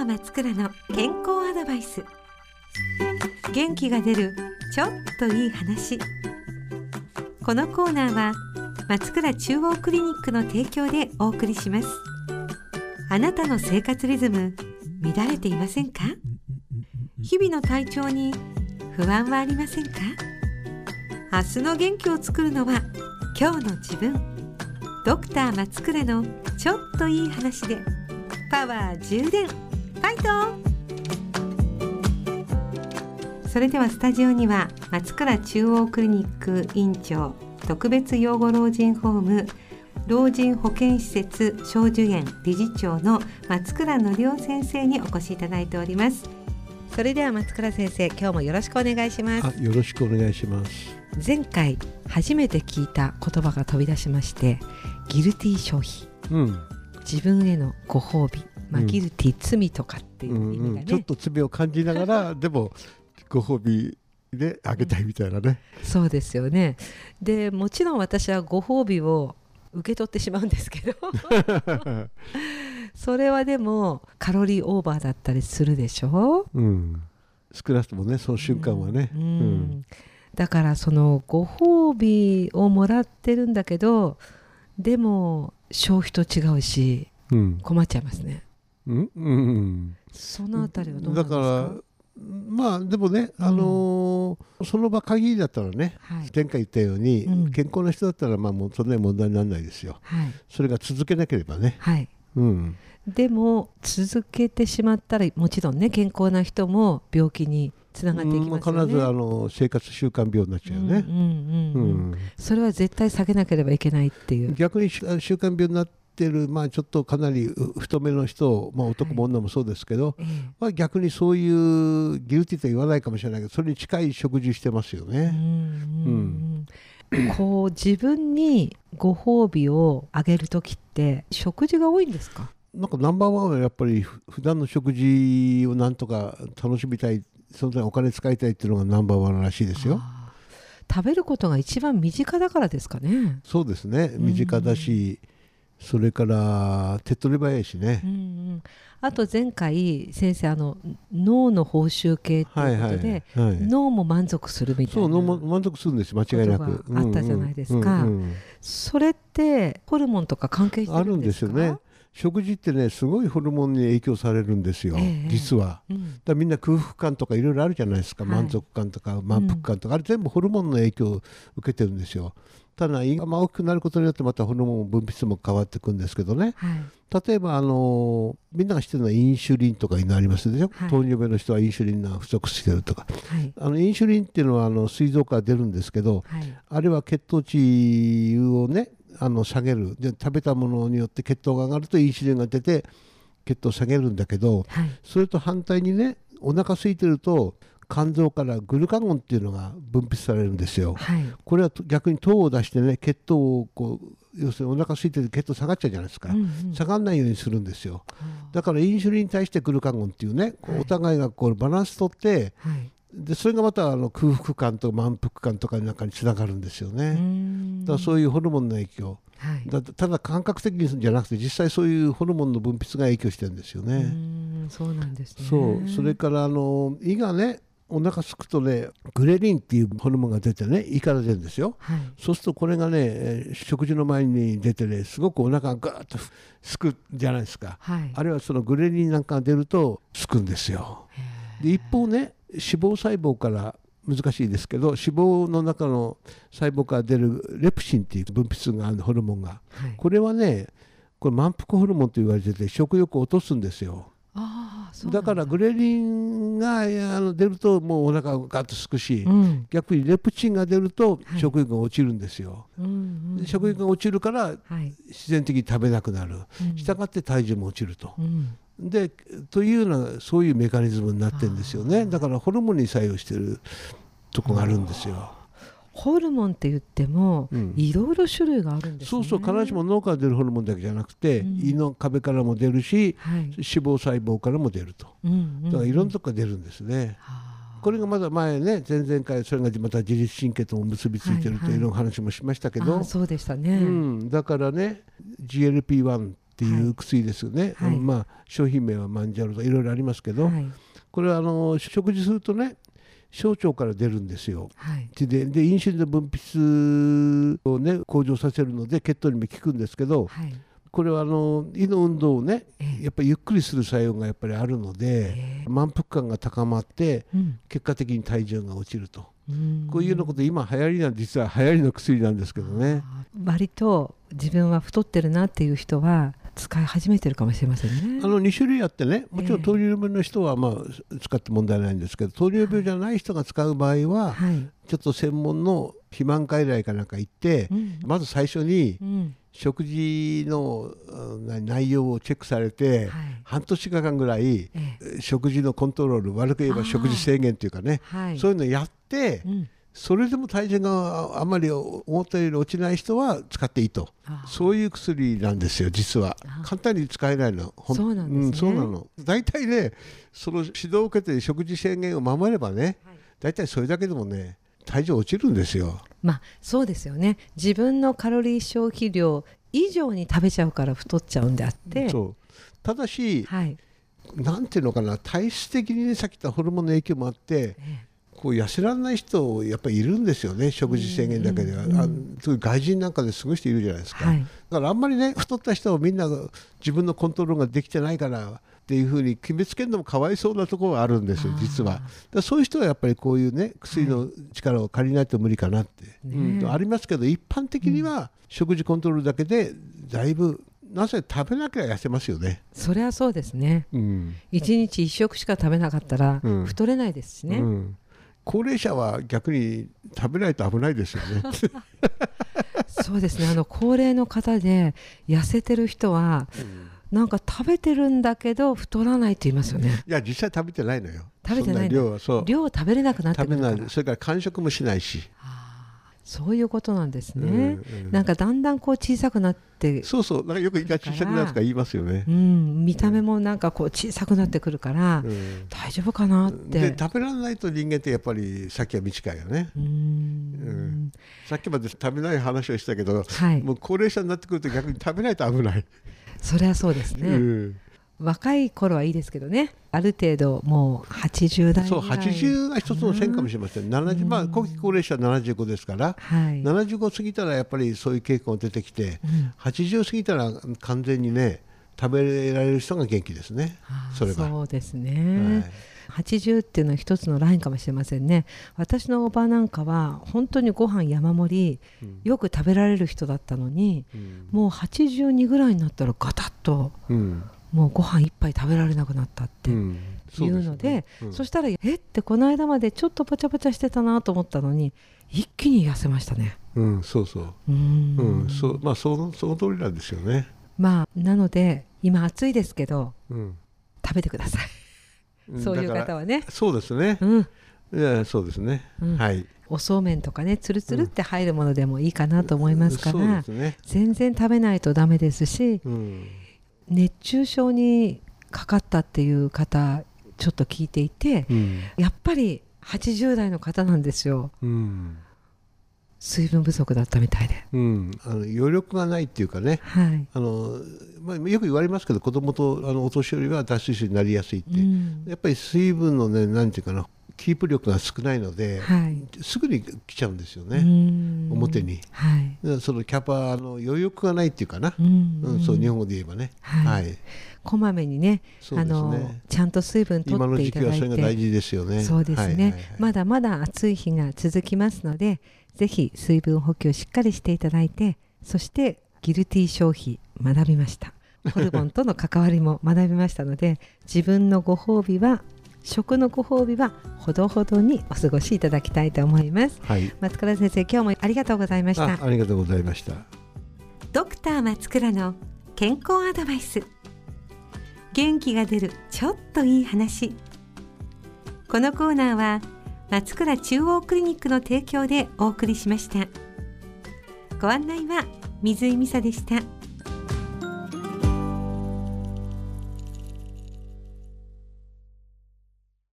ー松倉の健康アドバイス。元気が出るちょっといい話。このコーナーは松倉中央クリニックの提供でお送りします。あなたの生活リズム乱れていませんか？日々の体調に不安はありませんか？明日の元気を作るのは今日の自分。ドクター松倉のちょっといい話でパワー充電。ファイト。それではスタジオには松倉中央クリニック院長、特別養護老人ホーム老人保健施設小寿園理事長の松倉則夫先生にお越しいただいております。それでは松倉先生、今日もよろしくお願いします。 よろしくお願いします。 前回初めて聞いた言葉が飛び出しまして、ギルティ消費、自分へのご褒美、ギルティ罪とかっていう意味がね、 ちょっと罪を感じながらでもご褒美であげたいみたいなね、 そうですよね。でもちろん私はご褒美を受け取ってしまうんですけどそれはでもカロリーオーバーだったりするでしょ、 少なくともね、その瞬間はね、 だからそのご褒美をもらってるんだけど、でも消費と違うし、困っちゃいますね。そのあたりはどうなんですか？だからでもね、その場限りだったらね、前回言ったように、健康な人だったらもうそんなに問題にならないですよ、それが続けなければね、でも続けてしまったらもちろんね、健康な人も病気につながっていきますよね。必ず生活習慣病になっちゃうね。 それは絶対避けなければいけないっていう。 逆に習慣病になってる、ちょっとかなり太めの人、男も女もそうですけど、逆にそういうギルティとは言わないかもしれないけど、それに近い食事してますよね。 こう自分にご褒美をあげるときって食事が多いんですか？ ナンバーワンはやっぱり普段の食事をなんとか楽しみたい、そのためにお金使いたいっていうのがナンバーワンらしいですよ。 食べることが一番身近だからですかね。 そうですね、身近だし、それから手っ取り早いしね。 あと前回先生脳の報酬系ということで、脳も満足するみたいな。 脳も満足するんです、間違いなく。 あったじゃないですか。それってホルモンとか関係してるんですか？ あるんですよね。食事ってね、すごいホルモンに影響されるんですよ、実は。だみんな空腹感とかいろいろあるじゃないですか、満足感とか満腹感とか、あれ全部ホルモンの影響を受けてるんですよ。ただ胃が大きくなることによってまたホルモン分泌も変わっていくんですけどね、例えばみんなが知ってるのはインシュリンとかいうのありますでしょ、糖尿病の人はインシュリンが不足してるとか、インシュリンっていうのは膵臓から出るんですけど、あれは血糖値をね下げる。で食べたものによって血糖が上がるとインシュリンが出て血糖を下げるんだけど、それと反対にね、お腹空いてると肝臓からグルカゴンっていうのが分泌されるんですよ、これは逆に糖を出してね、血糖を要するにお腹空いてる血糖下がっちゃうじゃないですか、下がらないようにするんですよ。だからインシュリンに対してグルカゴンっていうね、お互いがバランス取って、でそれがまた空腹感と満腹感とかの中につながるんですよね。だからそういうホルモンの影響、ただ感覚的にじゃなくて、実際そういうホルモンの分泌が影響してるんですよね。 そうなんですね。 それから胃がね、お腹すくとね、グレリンっていうホルモンが出てね、胃から出るんですよ、そうするとこれがね、食事の前に出てね、すごくお腹がガーッとすくじゃないですか、あるいはそのグレリンなんかが出るとすくんですよ。で一方ね、脂肪細胞から難しいですけど、脂肪の中の細胞から出るレプシンっていう分泌があるホルモンが、これはね、これ満腹ホルモンと言われてて、食欲を落とすんですよ。だからグレリンが出るともうお腹がガッとすくし、逆にレプチンが出ると食欲が落ちるんですよ。食欲が落ちるから自然的に食べなくなる、したがって体重も落ちると、というようなそういうメカニズムになってるんですよね。だからホルモンに作用してるとこがあるんですよ。 ホルモンって言ってもいろいろ種類があるんですね。 必ずしも脳から出るホルモンだけじゃなくて、胃の壁からも出るし、脂肪細胞からも出ると、だからいろんなとこから出るんですね。これがまだ前ね、前々回それがまた自律神経とも結びついてるというの話もしましたけど、 そうでしたね、 だからね GLP-1 っていう薬ですよね、 はいまあ、商品名はマンジャロとかいろいろありますけど、 はいこれは食事するとね小腸から出るんですよ。 はい、 でインシュリンの分泌をね向上させるので血糖にも効くんですけど、 はい、 これは胃の運動をねやっぱりゆっくりする作用がやっぱりあるので満腹感が高まって結果的に体重が落ちると、こういうようなこと今流行りなん実は流行りの薬なんですけどね。 割と自分は太ってるなっていう人は使い始めてるかもしれませんね。 2種類あってね、もちろん糖尿病の人はまあ使って問題ないんですけど、糖尿病じゃない人が使う場合は、 はい、 ちょっと専門の肥満外来かなんか行って、まず最初に食事の内容をチェックされて、 はい、 半年間ぐらい、食事のコントロール、悪く言えば食事制限というかね、そういうのをやって、それでも体重があまり思ったより落ちない人は使っていいと、そういう薬なんですよ実は。簡単に使えないの。 そうなんですね。 そうなの。大体ねその指導を受けて食事制限を守ればね、大体それだけでもね体重落ちるんですよ。 まあそうですよね。自分のカロリー消費量以上に食べちゃうから太っちゃうんであって、 そうただし、 はい、 なんていうのかな、体質的にねさっき言ったホルモンの影響もあって、こう痩せられない人やっぱりいるんですよね、食事制限だけでは。外人なんかですごい人いるじゃないですか、だからあんまりね太った人はみんな自分のコントロールができてないからっていうふうに決めつけるのもかわいそうなところはあるんですよ実は。だからそういう人はやっぱりこういうね薬の力を借りないと無理かなって、ありますけど、一般的には食事コントロールだけでだいぶ、なぜ食べなきゃ痩せますよね。 それはそうですね、1日1食しか食べなかったら太れないですしね、 高齢者は逆に食べないと危ないですよねそうですね、高齢の方で痩せてる人は、なんか食べてるんだけど太らないって言いますよね。 いや実際食べてないのよ。 食べてないの。 量を食べれなくなってくるから。 食べない。それから間食もしないし。 そういうことなんですね、なんかだんだんこう小さくなって、 そうそう、なんかよく胃が小さくなるとか言いますよね、 見た目もなんかこう小さくなってくるから、大丈夫かなって。 で食べられないと人間ってやっぱり先は短いよね。さっきまで食べない話をしたけど、もう高齢者になってくると逆に食べないと危ない。 それはそうですね、若い頃はいいですけどね、ある程度もう80代ぐらい、 そう80が一つの線かもしれません。70、まあ後期高齢者は75ですから、75過ぎたらやっぱりそういう傾向が出てきて、80過ぎたら完全にね食べられる人が元気ですね。それがそうですね、80っていうのは一つのラインかもしれませんね。私のおばなんかは本当にご飯山盛り、よく食べられる人だったのに、もう82ぐらいになったらガタッと、もうご飯一杯食べられなくなったっていうので、そしたらってこの間までちょっとパチャパチャしてたなと思ったのに一気に痩せましたね。 そうそう、まあその通りなんですよね。 まあなので今暑いですけど、食べてくださいそういう方はね。 そうですね、そうですね、はい。 おそうめんとかね、つるつるって入るものでもいいかなと思いますから、全然食べないとダメですし、熱中症にかかったっていう方ちょっと聞いていて、やっぱり80代の方なんですよ、水分不足だったみたいで、 余力がないっていうかね、よく言われますけど、子供とお年寄りは脱水症になりやすいって、やっぱり水分のね、なんていうかな、キープ力が少ないので、すぐに来ちゃうんですよね、表に、そのキャパの余力がないっていうかな、そう日本語で言えばね、 こまめにね、ちゃんと水分取っていただいて、今の時期はそれが大事ですよね。そうですね、まだまだ暑い日が続きますので、ぜひ水分補給をしっかりしていただいて、そしてギルティ消費学びました。ホルモンとの関わりも学びましたので、自分のご褒美は、食のご褒美はほどほどにお過ごしいただきたいと思います、松倉先生、今日もありがとうございました。 ありがとうございました。 ドクター松倉の健康アドバイス、元気が出るちょっといい話。このコーナーは松倉中央クリニックの提供でお送りしました。ご案内は水井美沙でした。